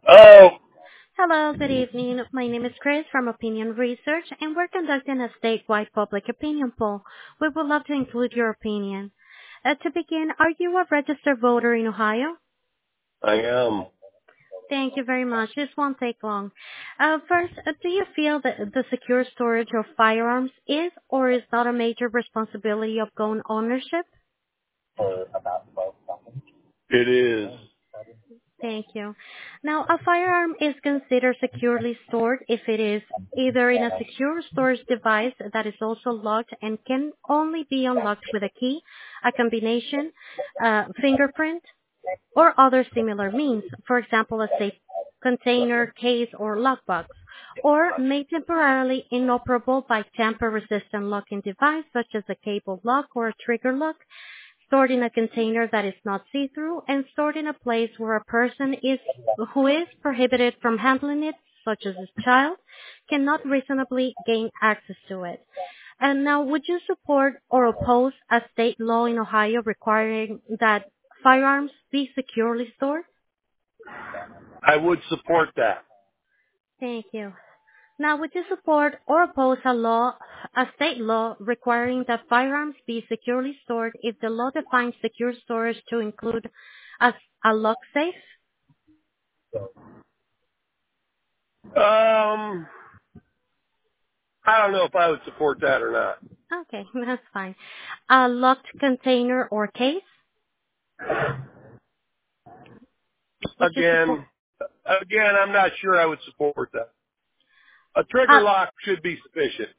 Oh, Hello, good evening. My name is Chris from Opinion Research, and we're conducting a statewide public opinion poll. We would love to include your opinion. To begin, are you a registered voter in Ohio? I am. Thank you very much. This won't take long. First, do you feel that the secure storage of firearms is or is not a major responsibility of gun ownership? It is. Thank you. Now, a firearm is considered securely stored if it is either in a secure storage device that is also locked and can only be unlocked with a key, a combination, fingerprint, or other similar means, for example, a safe container, case, or lockbox, or made temporarily inoperable by tamper-resistant locking device such as a cable lock or a trigger lock, stored in a container that is not see-through, and stored in a place where a person who is prohibited from handling it, such as a child, cannot reasonably gain access to it. And now, would you support or oppose a state law in Ohio requiring that firearms be securely stored? I would support that. Thank you. Now, would you support or oppose a state law requiring that firearms be securely stored if the law defines secure storage to include a lock safe? I don't know if I would support that or not. Okay, that's fine. A locked container or case? Would you support? Again, I'm not sure I would support that. A trigger lock should be sufficient.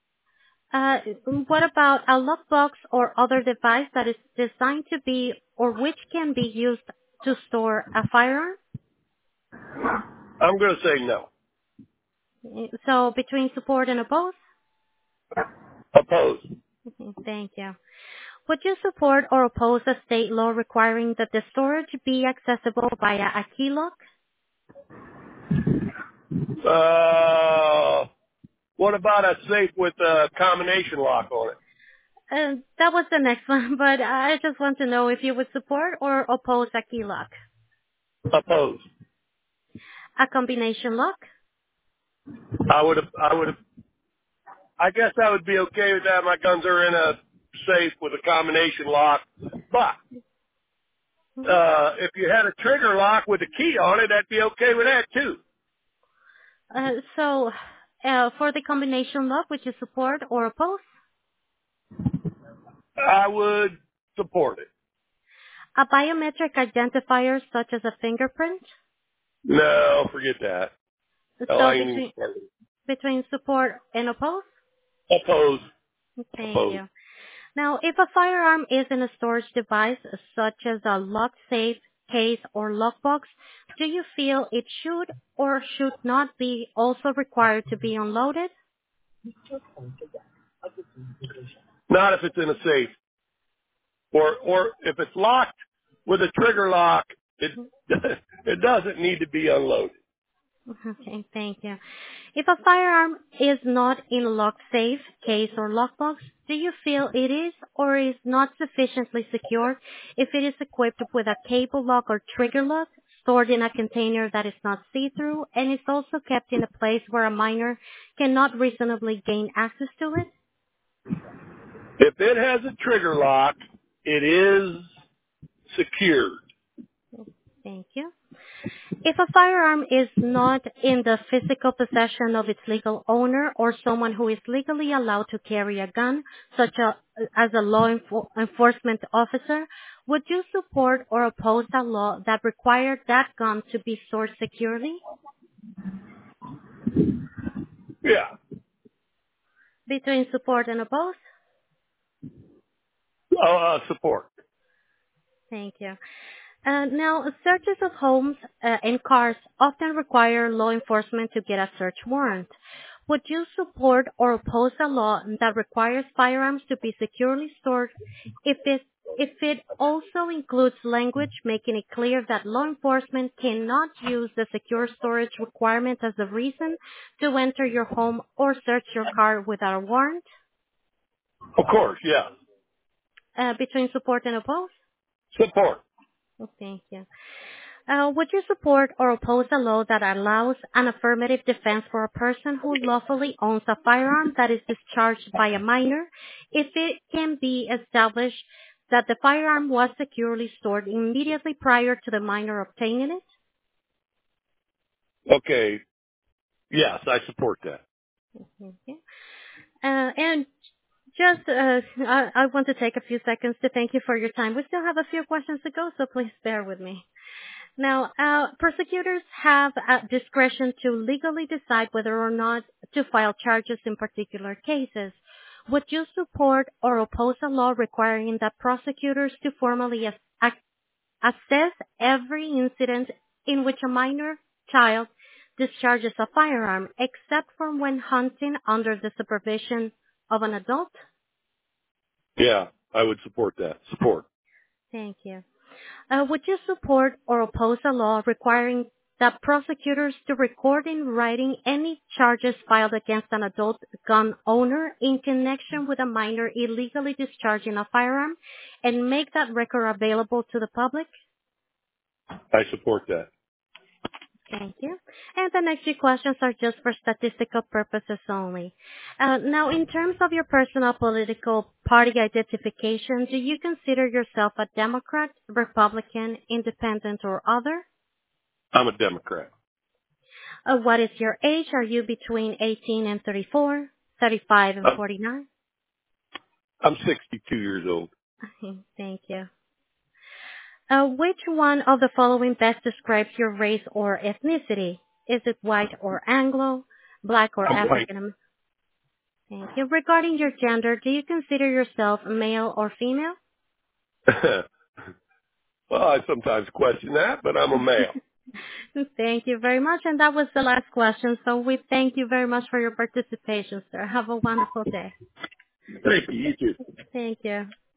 What about a lockbox or other device that is designed to be or which can be used to store a firearm? I'm going to say no. So between support and oppose? Oppose. Okay, thank you. Would you support or oppose a state law requiring that the storage be accessible via a key lock? What about a safe with a combination lock on it? That was the next one, but I just want to know if you would support or oppose a key lock. Oppose. A combination lock? I guess I would be okay with that. My guns are in a safe with a combination lock. But if you had a trigger lock with a key on it, I'd be okay with that too. So for the combination lock, would you support or oppose? I would support it. A biometric identifier such as a fingerprint? No, forget that. So between support and oppose? Oppose. Thank you. Now, if a firearm is in a storage device such as a lock safe, case, or lockbox, do you feel it should or should not be also required to be unloaded? Not if it's in a safe. Or if it's locked with a trigger lock, it doesn't need to be unloaded. Okay, thank you. If a firearm is not in a lock safe, case, or lockbox, do you feel it is or is not sufficiently secure if it is equipped with a cable lock or trigger lock, stored in a container that is not see-through, and is also kept in a place where a minor cannot reasonably gain access to it? If it has a trigger lock, it is secured. Thank you. If a firearm is not in the physical possession of its legal owner or someone who is legally allowed to carry a gun, such as a law enforcement officer, would you support or oppose a law that required that gun to be stored securely? Yeah. Between support and oppose? Support. Thank you. Now, searches of homes and cars often require law enforcement to get a search warrant. Would you support or oppose a law that requires firearms to be securely stored if it also includes language making it clear that law enforcement cannot use the secure storage requirement as a reason to enter your home or search your car without a warrant? Of course, yeah. Between support and oppose? Support. Thank you. Would you support or oppose a law that allows an affirmative defense for a person who lawfully owns a firearm that is discharged by a minor if it can be established that the firearm was securely stored immediately prior to the minor obtaining it? Okay. Yes, I support that. Okay. And just, I want to take a few seconds to thank you for your time. We still have a few questions to go, so please bear with me. Now, prosecutors have discretion to legally decide whether or not to file charges in particular cases. Would you support or oppose a law requiring that prosecutors to formally assess every incident in which a minor child discharges a firearm, except for when hunting under the supervision of an adult? Yeah, I would support that. Support. Thank you. Would you support or oppose a law requiring that prosecutors to record in writing any charges filed against an adult gun owner in connection with a minor illegally discharging a firearm and make that record available to the public? I support that. Thank you. And the next few questions are just for statistical purposes only. Now, in terms of your personal political party identification, do you consider yourself a Democrat, Republican, Independent, or other? I'm a Democrat. What is your age? Are you between 18 and 34, 35 and 49? I'm 62 years old. Thank you. Which one of the following best describes your race or ethnicity? Is it white or Anglo, black or I'm white. African? Thank you. Regarding your gender, do you consider yourself male or female? Well, I sometimes question that, but I'm a male. Thank you very much. And that was the last question. So we thank you very much for your participation, sir. Have a wonderful day. Thank you. You too. Thank you.